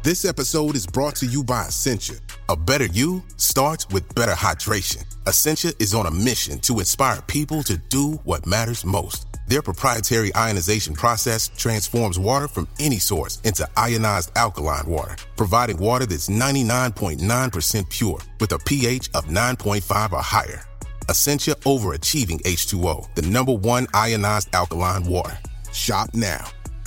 This episode is brought to you by Essentia. A better you starts with better hydration. Essentia is on a mission to inspire people to do what matters most. Their proprietary ionization process transforms water from any source into ionized alkaline water, providing water that's 99.9% pure with a pH of 9.5 or higher. Essentia overachieving H2O, the #1 ionized alkaline water. Shop now.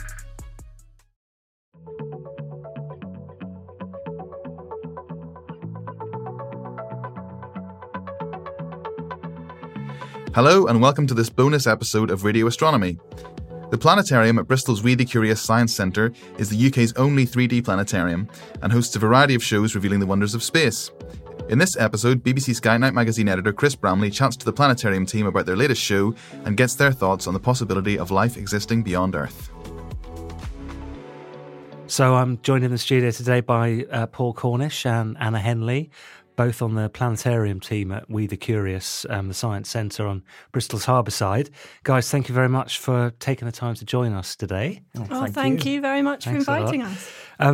Hello and welcome to this bonus episode of Radio Astronomy. The planetarium at Bristol's We the Curious Science Centre is the UK's only 3D planetarium and hosts a variety of shows revealing the wonders of space. In this episode, BBC Sky Night Magazine editor Chris Bramley chats to the planetarium team about their latest show and gets their thoughts on the possibility of life existing beyond Earth. So I'm joined in the studio today by Paul Cornish and Anna Henley, both on the planetarium team at We the Curious, the Science Centre on Bristol's Harbourside. Guys, thank you very much for taking the time to join us today. Thank you very much for inviting us.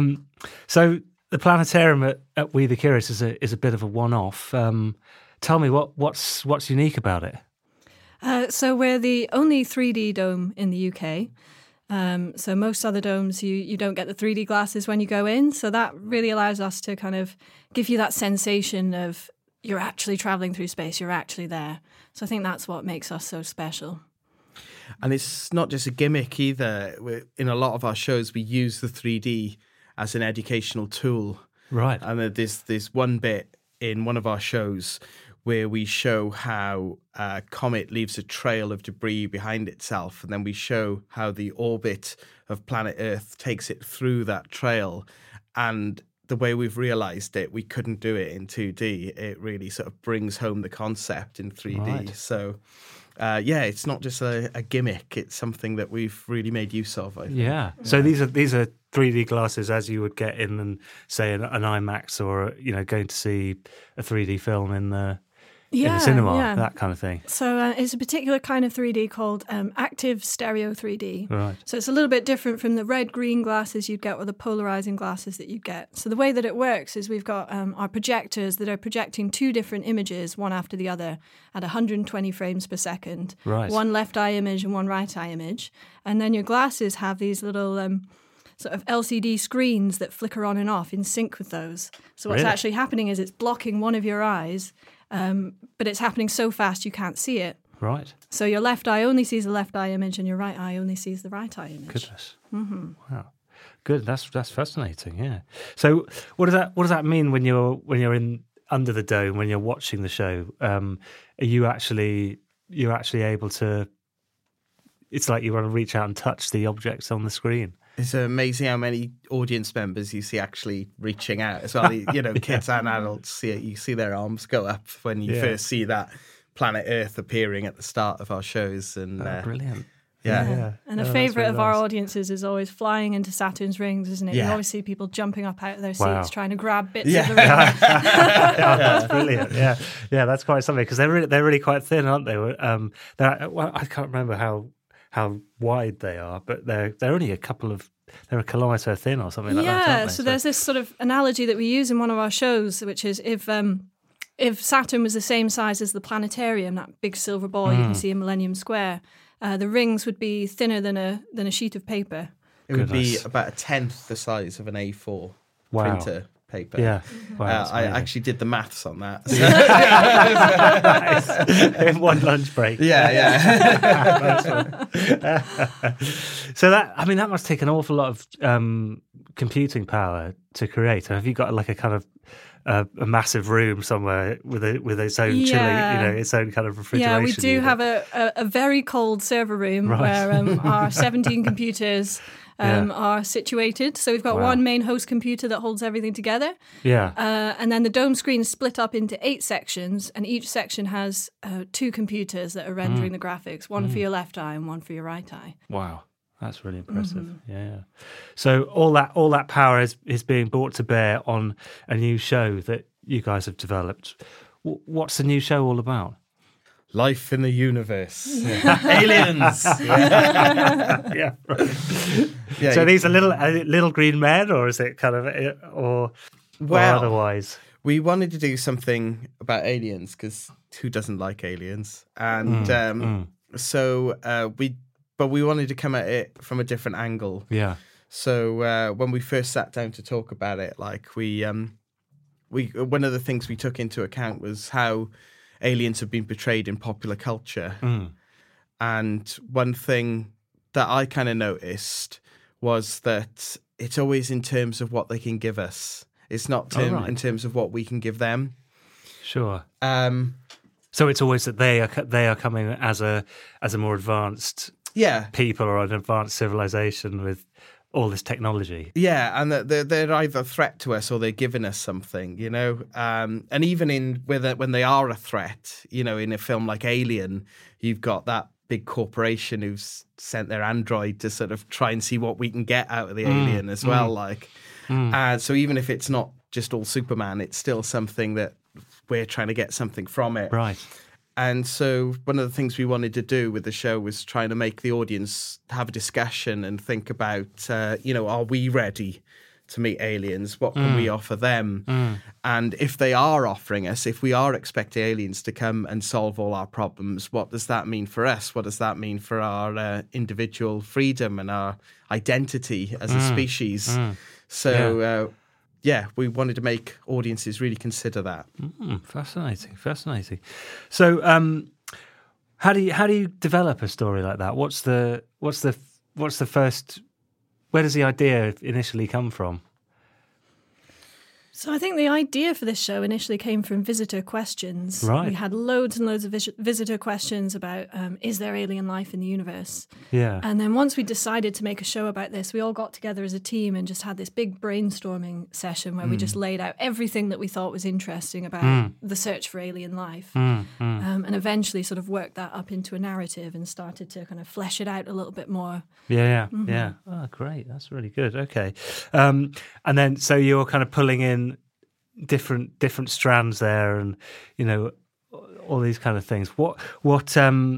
So the planetarium at We the Curious is a bit of a one-off. Tell me what's unique about it. So we're the only 3D dome in the UK. So most other domes, you don't get the 3D glasses when you go in. So that really allows us to kind of give you that sensation of you're actually traveling through space, you're actually there. So I think that's what makes us so special. And it's not just a gimmick either. In a lot of our shows, we use the 3D as an educational tool. Right. And there's one bit in one of our shows where we show how a comet leaves a trail of debris behind itself, and then we show how the orbit of planet Earth takes it through that trail. And the way we've realised it, we couldn't do it in 2D. It really sort of brings home the concept in 3D. Right. So, it's not just a gimmick. It's something that we've really made use of, I think. Yeah. So these are 3D glasses as you would get in, say, an IMAX or, going to see a 3D film in the cinema, that kind of thing. So it's a particular kind of 3D called active stereo 3D. Right. So it's a little bit different from the red-green glasses you'd get or the polarizing glasses that you'd get. So the way that it works is we've got our projectors that are projecting two different images, one after the other, at 120 frames per second. Right. One left eye image and one right eye image. And then your glasses have these little sort of LCD screens that flicker on and off in sync with those. So what's actually happening is it's blocking one of your eyes, but it's happening so fast you can't see it. Right. So your left eye only sees the left eye image and your right eye only sees the right eye image. Goodness. Mm-hmm. Wow. Good. That's fascinating. Yeah. So what does that mean when you're in under the dome, when you're watching the show? Are you're actually able to? It's like you want to reach out and touch the objects on the screen. It's amazing how many audience members you see actually reaching out as well. Kids and adults, you see their arms go up when you first see that planet Earth appearing at the start of our shows. And brilliant. Yeah. And a favourite really of our audiences is always flying into Saturn's rings, isn't it? Yeah. You always see people jumping up out of their seats, Wow. trying to grab bits of the ring. That's brilliant. Yeah, that's quite something because they're really quite thin, aren't they? I can't remember how wide they are, but they're only they're a kilometre thin or something like that, aren't they? So there's this sort of analogy that we use in one of our shows, which is if Saturn was the same size as the planetarium, that big silver ball you can see in Millennium Square, the rings would be thinner than a sheet of paper. It would be about a tenth the size of an A4 printer paper. Yeah. Wow, I actually did the maths on that. In one lunch break. Yeah. So that must take an awful lot of computing power to create. Have you got like a kind of a massive room somewhere with its own chilling, its own kind of refrigeration? Yeah, we do unit? have a very cold server room where our 17 computers are situated. So we've got one main host computer that holds everything together. Yeah. And then the dome screen is split up into 8 sections, and each section has 2 computers that are rendering the graphics, one for your left eye and one for your right eye. Wow. That's really impressive. Yeah. So all that power is being brought to bear on a new show that you guys have developed. What's the new show all about? life in the universe, aliens. Yeah. Right. Yeah, So these are little green men, or is it kind of or otherwise? We wanted to do something about aliens because who doesn't like aliens? And so we wanted to come at it from a different angle. Yeah. So when we first sat down to talk about it, like we one of the things we took into account was how aliens have been portrayed in popular culture. And one thing that I kind of noticed was that it's always in terms of what they can give us. It's not in terms of what we can give them. Sure. So it's always that they are coming as a more advanced people or an advanced civilization with all this technology. Yeah, and they're either a threat to us or they're giving us something, you know. And even when they are a threat, you know, in a film like Alien, you've got that big corporation who's sent their android to sort of try and see what we can get out of the alien as well. Like, so even if it's not just all Superman, it's still something that we're trying to get something from it. Right. And so one of the things we wanted to do with the show was trying to make the audience have a discussion and think about, are we ready to meet aliens? What can we offer them? And if they are offering us, if we are expecting aliens to come and solve all our problems, what does that mean for us? What does that mean for our individual freedom and our identity as a species? So, we wanted to make audiences really consider that. Fascinating. So, how do you develop a story like that? What's the first? Where does the idea initially come from? So I think the idea for this show initially came from visitor questions. Right. We had loads and loads of visitor questions about, is there alien life in the universe? Yeah. And then once we decided to make a show about this, we all got together as a team and just had this big brainstorming session where we just laid out everything that we thought was interesting about the search for alien life. And eventually sort of worked that up into a narrative and started to kind of flesh it out a little bit more. Yeah. Oh, great. That's really good. Okay. And then, so you're kind of pulling in different strands there, and all these kind of things. What's the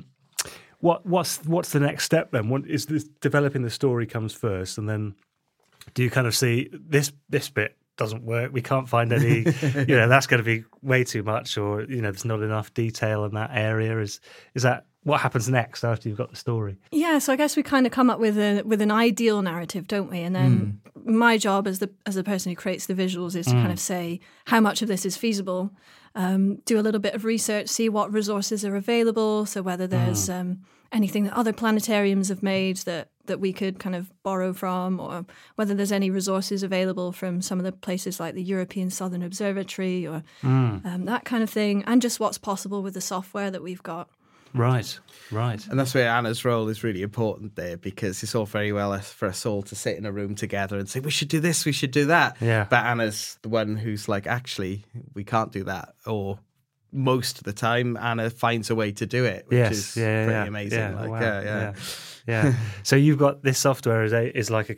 next step then? What is this? Developing the story comes first, and then do you kind of see this bit doesn't work? We can't find any. That's going to be way too much, or there's not enough detail in that area. Is that what happens next after you've got the story? Yeah, so I guess we kind of come up with an ideal narrative, don't we? And then my job as the person who creates the visuals is to kind of say how much of this is feasible, do a little bit of research, see what resources are available, so whether there's anything that other planetariums have made that we could kind of borrow from, or whether there's any resources available from some of the places like the European Southern Observatory or that kind of thing, and just what's possible with the software that we've got. Right. And that's where Anna's role is really important there, because it's all very well for us all to sit in a room together and say, we should do this, we should do that. Yeah. But Anna's the one who's like, actually, we can't do that. Or most of the time, Anna finds a way to do it, which is pretty amazing. Yeah. Like, wow. Yeah. So you've got this software is like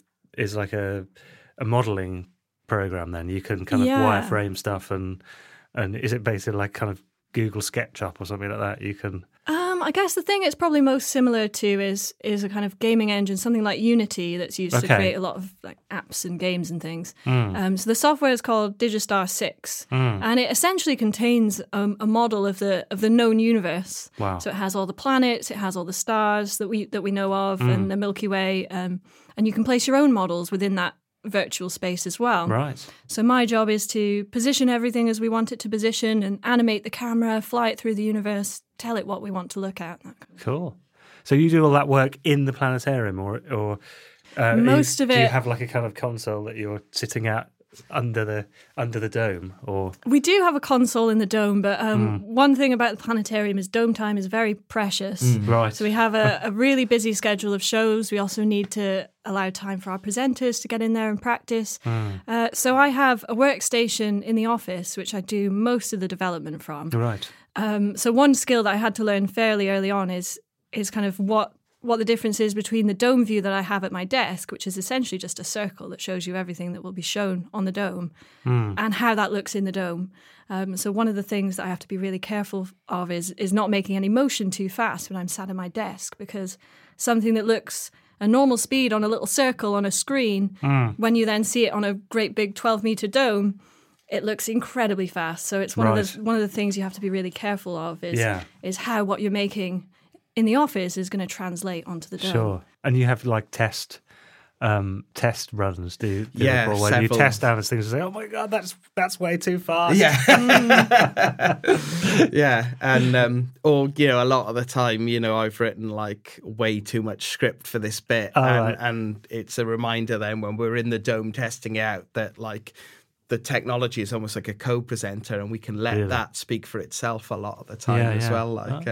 a modeling program then. You can kind of wireframe stuff and is it basically like kind of Google SketchUp or something like that? You can. I guess the thing it's probably most similar to is a kind of gaming engine, something like Unity that's used to create a lot of like apps and games and things. So the software is called Digistar 6, and it essentially contains a model of the known universe. Wow! So it has all the planets, it has all the stars that we know of, and the Milky Way, and you can place your own models within that virtual space as well. Right. So my job is to position everything as we want it to position and animate the camera, fly it through the universe, tell it what we want to look at. Cool. So you do all that work in the planetarium, or most of it. Do you have like a kind of console that you're sitting at under the dome, or? We do have a console in the dome, but one thing about the planetarium is dome time is very precious. Right. So we have a really busy schedule of shows. We also need to allow time for our presenters to get in there and practice. So I have a workstation in the office, which I do most of the development from. Right. So one skill that I had to learn fairly early on is kind of what what the difference is between the dome view that I have at my desk, which is essentially just a circle that shows you everything that will be shown on the dome, and how that looks in the dome. So one of the things that I have to be really careful of is not making any motion too fast when I'm sat at my desk, because something that looks a normal speed on a little circle on a screen, when you then see it on a great big 12-meter dome, it looks incredibly fast. So it's one of the things you have to be really careful of is how what you're making in the office is going to translate onto the dome. Sure. And you have like test runs, do you? Yeah, when several. you test down things and say, "Oh my god, that's way too fast." Yeah, yeah, and or a lot of the time, I've written like way too much script for this bit, and it's a reminder then when we're in the dome testing out that like the technology is almost like a co-presenter, and we can let that speak for itself a lot of the time as well. Like,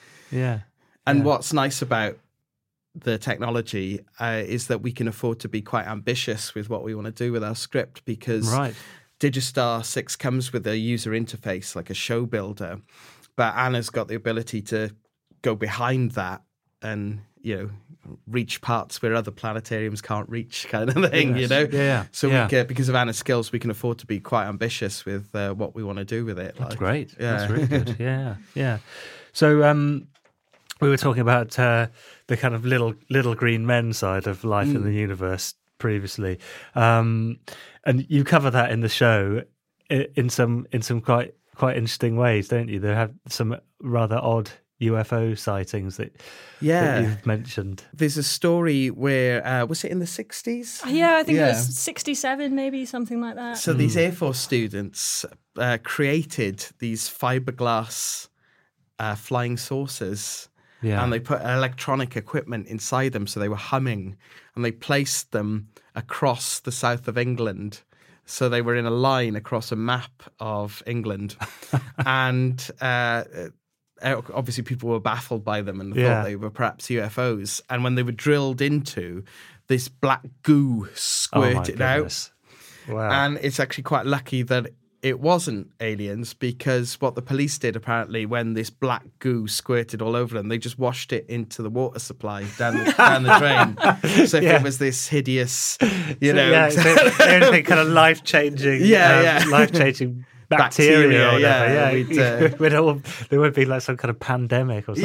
and what's nice about the technology is that we can afford to be quite ambitious with what we want to do with our script, because Digistar 6 comes with a user interface like a show builder, but Anna's got the ability to go behind that and reach parts where other planetariums can't reach, kind of thing. So we because of Anna's skills, we can afford to be quite ambitious with what we want to do with it. That's great. That's really good. Yeah. So we were talking about the kind of little green men side of life in the universe previously, and you cover that in the show in some quite interesting ways, don't you? There have some rather odd UFO sightings that you've mentioned. There's a story where was it in the 60s? Yeah, I think it was 67, maybe something like that. So these Air Force students created these fiberglass flying saucers. Yeah. And they put electronic equipment inside them, so they were humming, and they placed them across the south of England. So they were in a line across a map of England. And obviously people were baffled by them and thought they were perhaps UFOs. And when they were drilled into, this black goo squirted out. Wow. And it's actually quite lucky that it wasn't aliens, because what the police did apparently when this black goo squirted all over them, they just washed it into the water supply down the drain. So if it was this hideous, anything kind of life-changing, life-changing bacteria or whatever. There would be like some kind of pandemic or something.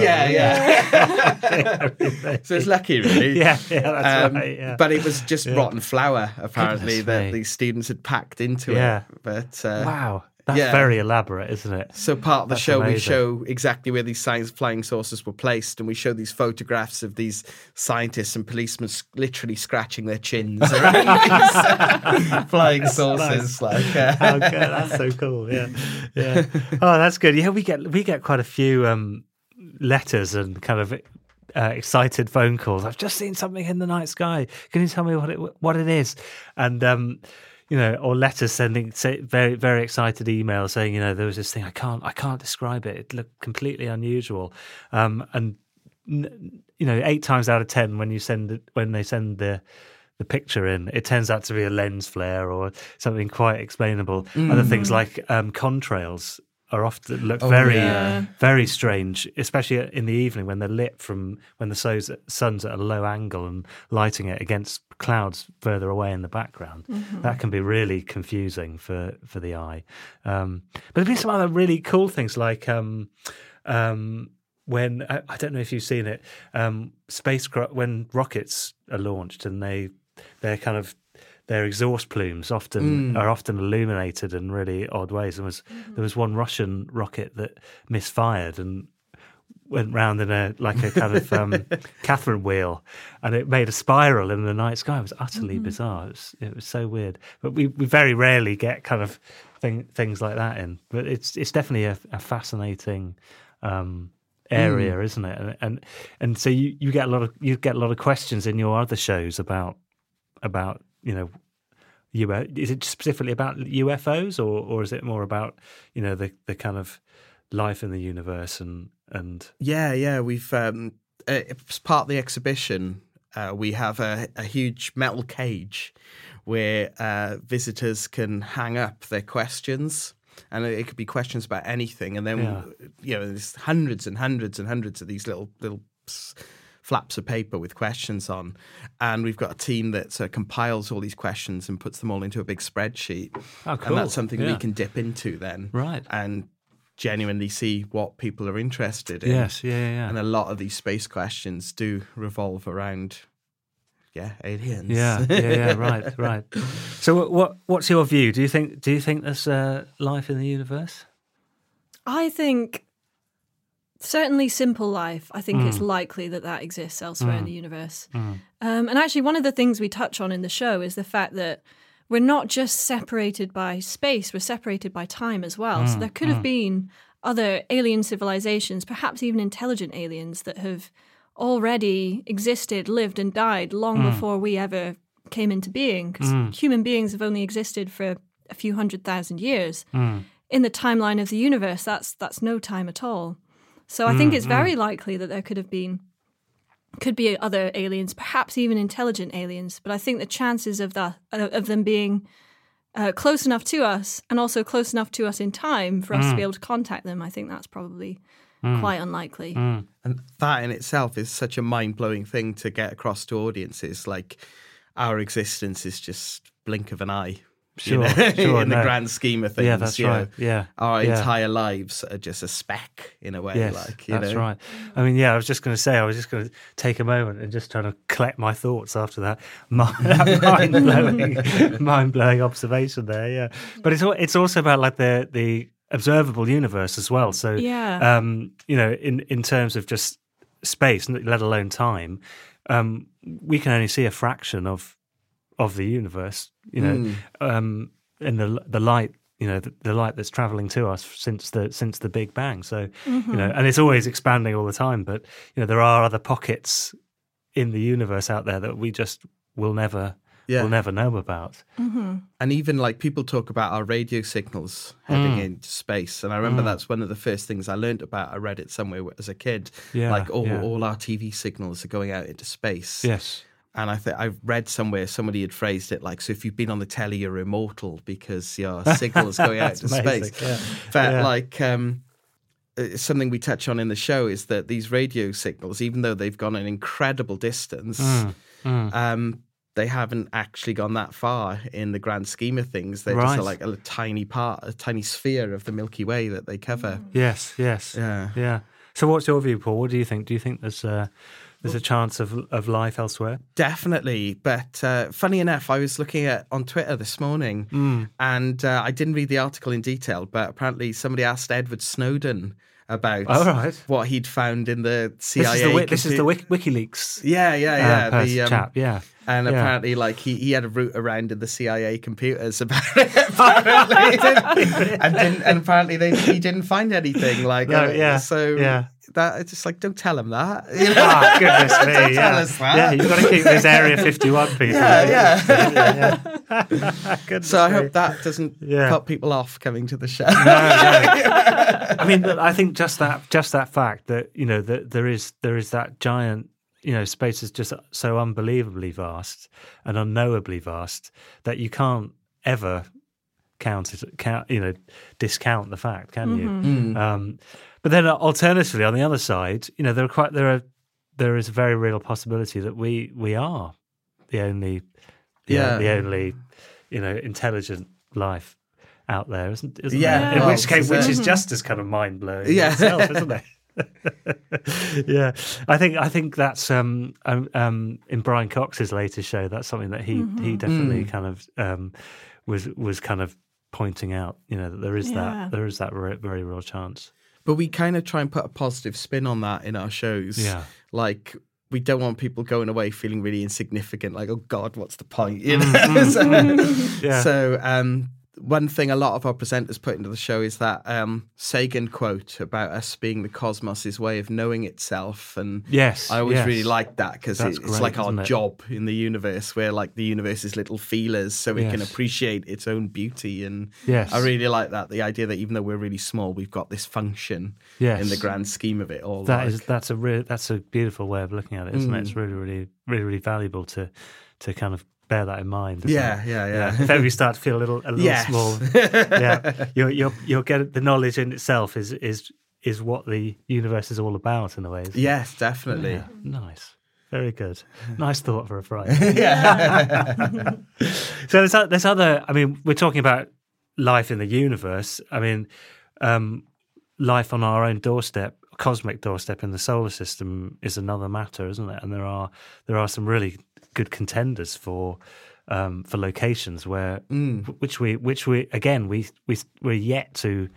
So it's lucky, really. That's right. Yeah. But it was just rotten flour, apparently, that these students had packed into it. But wow. That's very elaborate, isn't it? So part of the show, we show exactly where these flying saucers were placed, and we show these photographs of these scientists and policemen literally scratching their chins around these flying saucers. Nice. How good! That's so cool. Yeah. Oh, that's good. Yeah, we get quite a few letters and kind of excited phone calls. I've just seen something in the night sky. Can you tell me what it is? And or letters sending very, very excited emails saying, there was this thing, I can't describe it. It looked completely unusual. And 8 times out of 10 when they send the picture in, it turns out to be a lens flare or something quite explainable. Other things like contrails are often look very strange, especially in the evening when they're lit from when the sun's at a low angle and lighting it against clouds further away in the background. That can be really confusing for the eye. But there's been some other really cool things like when I don't know if you've seen it, when rockets are launched and they're kind of their exhaust plumes are often illuminated in really odd ways. There was one Russian rocket that misfired and went round in a kind of Catherine wheel, and it made a spiral in the night sky. It was utterly bizarre. It was so weird. But we very rarely get kind of things like that in. But it's definitely a fascinating area, isn't it? And so you get a lot of questions in your other shows about is it specifically about UFOs or is it more about the kind of life in the universe and we've as part of the exhibition we have a huge metal cage where visitors can hang up their questions. And it could be questions about anything, and then there's hundreds and hundreds and hundreds of these little flaps of paper with questions on, and we've got a team that compiles all these questions and puts them all into a big spreadsheet. Oh, cool. And that's something we can dip into then, Right. and genuinely see what people are interested in. Yes, yeah. And a lot of these space questions do revolve around, aliens. Yeah, right. So, what's your view? Do you think there's life in the universe? I think certainly simple life. I think it's likely that exists elsewhere in the universe. And actually, one of the things we touch on in the show is the fact that we're not just separated by space; we're separated by time as well. So there could have been other alien civilizations, perhaps even intelligent aliens, that have already existed, lived and died long before we ever came into being, because human beings have only existed for a few 100,000 years. In the timeline of the universe, that's no time at all. So I think it's very likely that there could be other aliens, perhaps even intelligent aliens, but I think the chances of them being close enough to us, and also close enough to us in time for us to be able to contact them, I think that's probably quite unlikely. And that in itself is such a mind-blowing thing to get across to audiences. Like, our existence is just blink of an eye. Sure, in the grand scheme of things. Yeah, that's right. Yeah. Our entire lives are just a speck in a way. Yes, that's right. I mean, I was just going to say, I was just going to take a moment and just try to collect my thoughts after that mind-blowing observation there. Yeah. But it's also about like the observable universe as well. So, in terms of just space, let alone time, we can only see a fraction of the universe, and the light, the light that's traveling to us since the Big Bang. So, and it's always expanding all the time. But there are other pockets in the universe out there that we just will never know about. And even like people talk about our radio signals heading into space, and I remember that's one of the first things I learned about. I read it somewhere as a kid. Like all our TV signals are going out into space. Yes. And I've read somewhere somebody had phrased it like, so if you've been on the telly, you're immortal because your signal's going out into space. Yeah. But something we touch on in the show is that these radio signals, even though they've gone an incredible distance, they haven't actually gone that far in the grand scheme of things. They're just like a tiny sphere of the Milky Way that they cover. Yes. Yeah. So what's your view, Paul? What do you think? Do you think there's a chance of life elsewhere? Definitely. But funny enough, I was looking on Twitter this morning and I didn't read the article in detail, but apparently somebody asked Edward Snowden about what he'd found in the CIA. This is the WikiLeaks. The chap. Yeah. And apparently, like he had a route around in the CIA computers about it. Apparently, and apparently he didn't find anything. Like, that it's just like, don't tell him that. Goodness me! Don't tell us that. Yeah, you've got to keep this Area 51 people. Yeah. So I hope that doesn't cut people off coming to the show. No. I mean, I think just that fact that that there is that giant. Space is just so unbelievably vast and unknowably vast that you can't ever discount the fact, can you? But then, alternatively, on the other side, there is a very real possibility that we are the only intelligent life out there, isn't there? In which case, which is just as kind of mind blowing itself, isn't it? Yeah, I think that's in Brian Cox's latest show. That's something that he definitely kind of was kind of pointing out. That there is that very real chance. But we kind of try and put a positive spin on that in our shows. Yeah, like we don't want people going away feeling really insignificant. Like, oh God, what's the point? So one thing a lot of our presenters put into the show is that Sagan quote about us being the cosmos's way of knowing itself. And I always really like that because it's like our job in the universe. We're like the universe's little feelers so we can appreciate its own beauty. And I really like that, the idea that even though we're really small, we've got this function in the grand scheme of it all. That's a beautiful way of looking at it, isn't it? It's really, really, really, really valuable to kind of bear that in mind. Yeah. If ever you start to feel a little small, you'll get the knowledge in itself is what the universe is all about in a way. Yes, definitely. Yeah. Nice. Very good. Nice thought for a Friday. Yeah. So there's other. I mean, we're talking about life in the universe. I mean, life on our own doorstep, cosmic doorstep in the solar system, is another matter, isn't it? And there are some really good contenders for locations where which we again we're yet to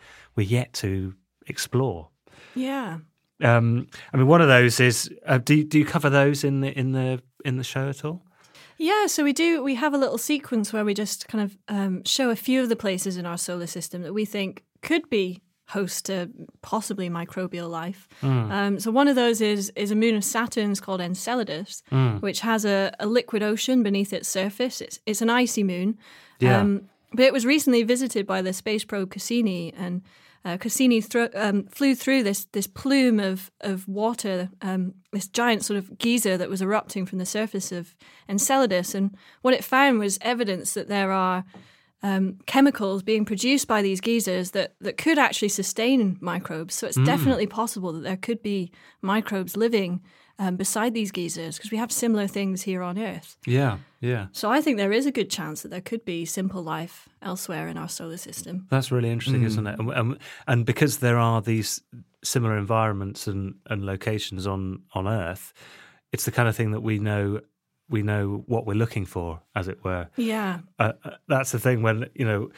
explore. Yeah. I mean, one of those is. Do you cover those in the show at all? Yeah, so we do. We have a little sequence where we just kind of show a few of the places in our solar system that we think could be host to possibly microbial life. So one of those is a moon of Saturn's called Enceladus, which has a liquid ocean beneath its surface. It's an icy moon. Yeah. But it was recently visited by the space probe Cassini, and Cassini flew through this plume of water, this giant sort of geyser that was erupting from the surface of Enceladus. And what it found was evidence that there are chemicals being produced by these geysers that could actually sustain microbes. So it's definitely possible that there could be microbes living beside these geysers, because we have similar things here on Earth. Yeah. So I think there is a good chance that there could be simple life elsewhere in our solar system. That's really interesting, isn't it? And because there are these similar environments and locations on Earth, it's the kind of thing that we know what we're looking for, as it were. Yeah. That's the thing when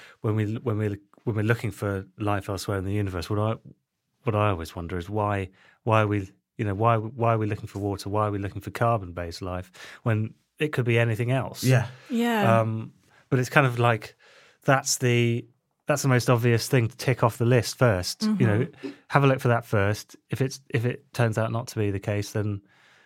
we're looking for life elsewhere in the universe. What I always wonder is why are we why are we looking for water? Why are we looking for carbon-based life when it could be anything else? Yeah. But it's kind of like that's the most obvious thing to tick off the list first. Mm-hmm. Have a look for that first. If it turns out not to be the case, then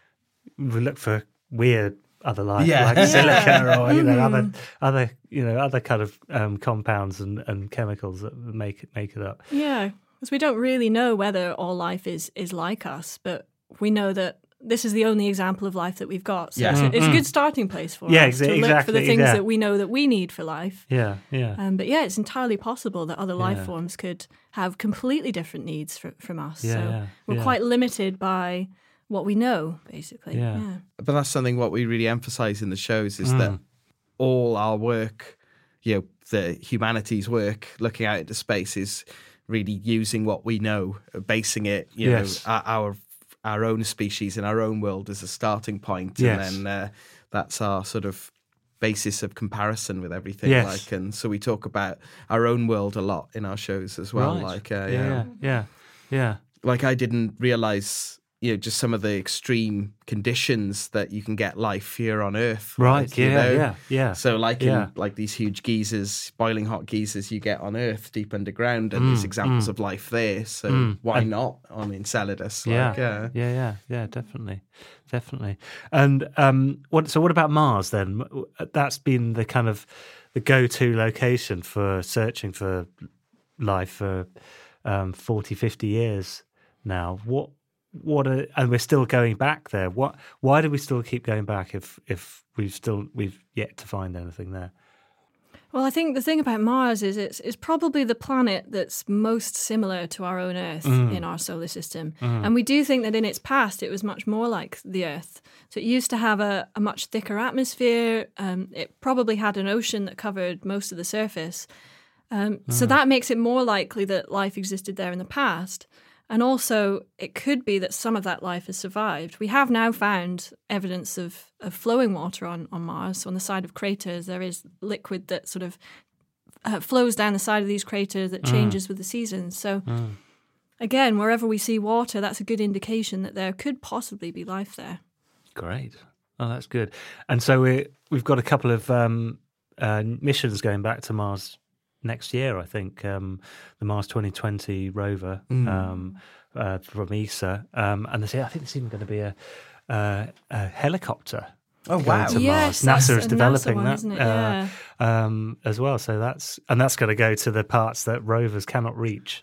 we look for weird other life, like silica or other kind of compounds and chemicals that make it up. Yeah, because we don't really know whether all life is like us, but we know that this is the only example of life that we've got. So it's a good starting place for us to look for the things that we know that we need for life. Yeah. But it's entirely possible that other life forms could have completely different needs from us. We're quite limited by what we know, basically. Yeah. But that's something what we really emphasize in the shows is that all our work, the humanities work, looking out into space, is really using what we know, basing it, our own species and our own world as a starting point, and then that's our sort of basis of comparison with everything. And so we talk about our own world a lot in our shows as well. Right. Like I didn't realize, just some of the extreme conditions that you can get life here on Earth. Right. Yeah. So in these huge geysers, boiling hot geysers you get on Earth deep underground, and there's examples of life there. So why not on Enceladus? Definitely. And what about Mars then? That's been the kind of the go-to location for searching for life for 40, 50 years now. And we're still going back there. Why do we still keep going back if we've yet to find anything there? Well, I think the thing about Mars is it's probably the planet that's most similar to our own Earth in our solar system. And we do think that in its past it was much more like the Earth. So it used to have a much thicker atmosphere. It probably had an ocean that covered most of the surface. So that makes it more likely that life existed there in the past. And also, it could be that some of that life has survived. We have now found evidence of flowing water on Mars. So on the side of craters, there is liquid that sort of flows down the side of these craters that changes with the seasons. So again, wherever we see water, that's a good indication that there could possibly be life there. Great. Oh, that's good. And so we've got a couple of missions going back to Mars next year, I think, the Mars 2020 rover from ESA, and I think there's even going to be a helicopter. Oh wow! To yes, Mars. NASA is developing NASA one, that as well. So that's going to go to the parts that rovers cannot reach,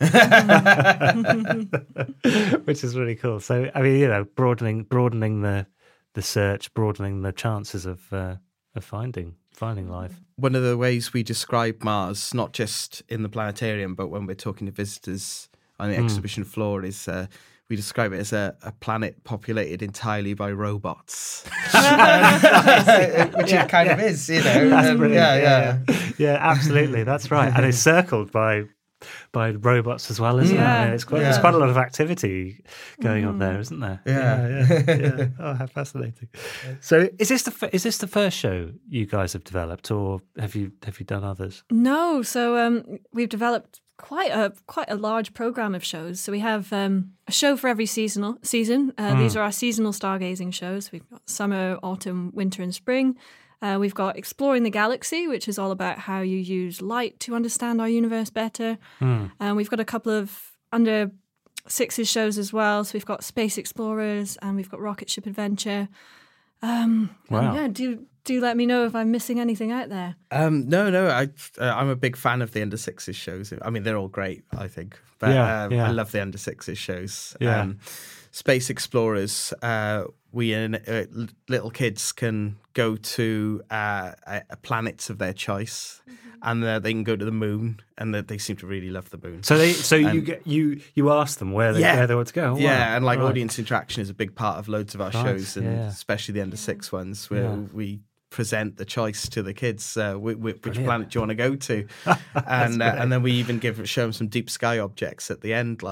which is really cool. So I mean, broadening the search, broadening the chances of finding life. One of the ways we describe Mars, not just in the planetarium, but when we're talking to visitors on the exhibition floor, is we describe it as a planet populated entirely by robots, which it kind of is, you know. That's brilliant. Yeah, absolutely. That's right. And it's circled by robots as well, isn't it? There's quite a lot of activity going on there, isn't there? Yeah. Oh, how fascinating! So, is this the first show you guys have developed, or have you done others? No, so we've developed quite a large program of shows. So we have a show for every season. These are our seasonal stargazing shows. We've got summer, autumn, winter, and spring. We've got Exploring the Galaxy, which is all about how you use light to understand our universe better. And we've got a couple of under sixes shows as well. So we've got Space Explorers and we've got Rocket Ship Adventure. Wow. Do let me know if I'm missing anything out there. No. I'm a big fan of the under sixes shows. I mean, they're all great, I think. But I love the under sixes shows. Yeah. Space Explorers, little kids can go to planets of their choice, and they can go to the moon, and they seem to really love the moon. So you ask them where they want to go. Oh, yeah, wow. And audience interaction is a big part of loads of our shows, and especially the under six ones, where we present the choice to the kids. Which planet do you want to go to? And then we even show them some deep sky objects at the end,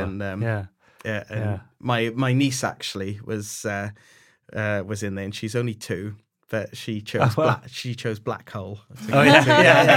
My niece actually was in there, and she's only 2, but she chose black hole. Brilliant.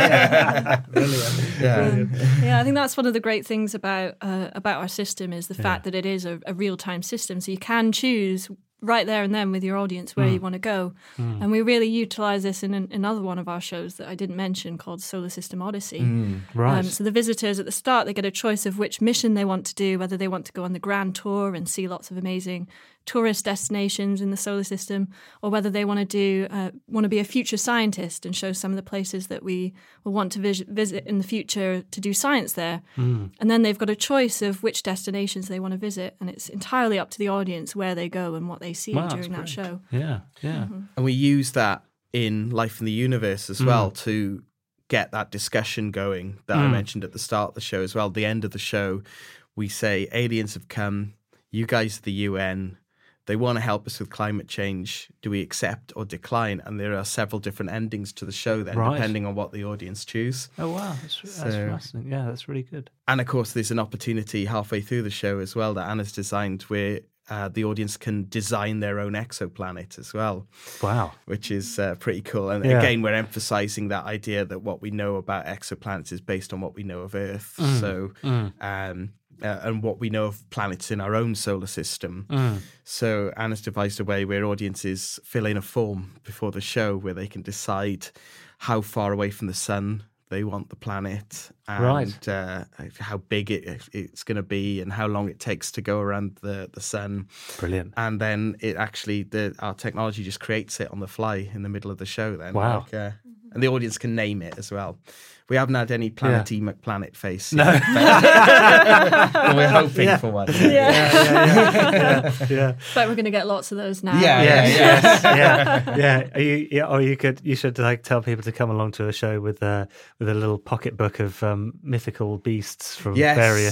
I think that's one of the great things about our system is the fact that it is a real time system. So you can choose right there and then with your audience where you want to go. And we really utilize this in another one of our shows that I didn't mention called Solar System Odyssey. Right. So the visitors at the start, they get a choice of which mission they want to do, whether they want to go on the grand tour and see lots of amazing tourist destinations in the solar system, or whether they want to be a future scientist and show some of the places that we will want to visit in the future to do science there. And then they've got a choice of which destinations they want to visit, and it's entirely up to the audience where they go and what they see during that show. Yeah. And we use that in Life in the Universe as well to get that discussion going that I mentioned at the start of the show as well. At the end of the show, we say, aliens have come, you guys are the UN, they want to help us with climate change. Do we accept or decline? And there are several different endings to the show then, depending on what the audience choose. Oh, wow. That's fascinating. Yeah, that's really good. And, of course, there's an opportunity halfway through the show as well that Anna's designed where the audience can design their own exoplanet as well. Wow. Which is pretty cool. And again, we're emphasizing that idea that what we know about exoplanets is based on what we know of Earth. And what we know of planets in our own solar system. So Anna's devised a way where audiences fill in a form before the show where they can decide how far away from the sun they want the planet and how big it's going to be and how long it takes to go around the sun. Brilliant. And then it actually, our technology just creates it on the fly in the middle of the show then. Wow. And the audience can name it as well. We haven't had any Planet E McPlanet face no. yet, but we're hoping for one. Yeah. But we're going to get lots of those now. You should tell people to come along to a show with a little pocketbook of mythical beasts from various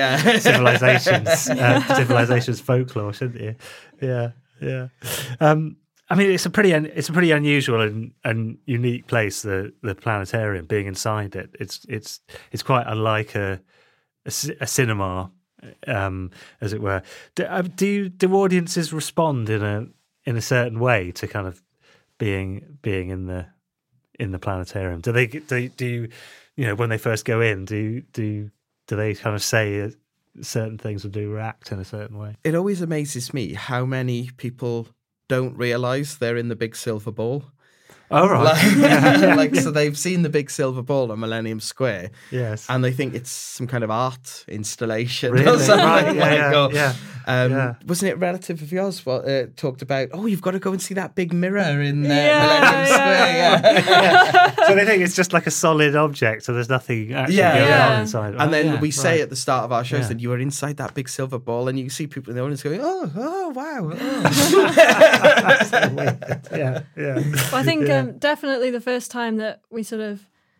civilizations folklore, shouldn't you? Yeah. I mean, it's a pretty unusual and unique place. The planetarium, being inside it, it's quite unlike a cinema, as it were. Do audiences respond in a certain way to kind of being in the planetarium? Do you when they first go in? Do they kind of say certain things or do react in a certain way? It always amazes me how many people don't realise they're in the big silver ball. Oh, right. So they've seen the big silver ball on Millennium Square. Yes. And they think it's some kind of art installation. Really? Or something. Right. Wasn't it a relative of yours talked about, you've got to go and see that big mirror in Millennium Square. So they think it's just like a solid object, so there's nothing actually going on inside. And then we say at the start of our shows that you are inside that big silver ball, and you see people in the audience going, oh, wow. That's so weird. Yeah. Well, I think definitely the first time that we sort of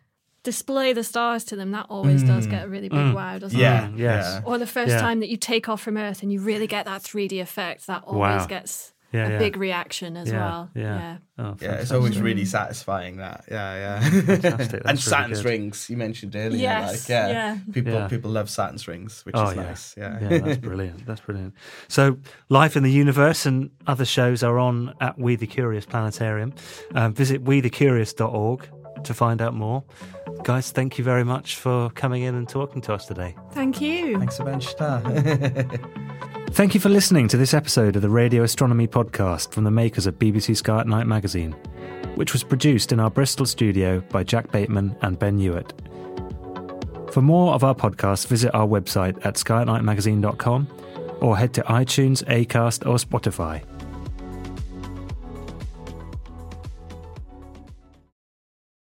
display the stars to them, that always does get a really big wow, doesn't Yeah, it? Yes. Or the first time that you take off from Earth and you really get that 3D effect, that always gets a big reaction as well. Yeah. Oh, Yeah, it's always really satisfying that. Yeah. fantastic. And That's Saturn's really good. rings you mentioned earlier. Yes, Like, yeah. People love Saturn's rings, which is nice. Yeah. That's brilliant. That's brilliant. So, Life in the Universe and other shows are on at We the Curious Planetarium. Visit wethecurious.org to find out more. Guys, thank you very much for coming in and talking to us today. Thank you. Thanks a bunch. Thank you for listening to this episode of the Radio Astronomy Podcast from the makers of BBC Sky at Night magazine, which was produced in our Bristol studio by Jack Bateman and Ben Hewitt. For more of our podcasts, visit our website at skyatnightmagazine.com or head to iTunes, Acast or Spotify.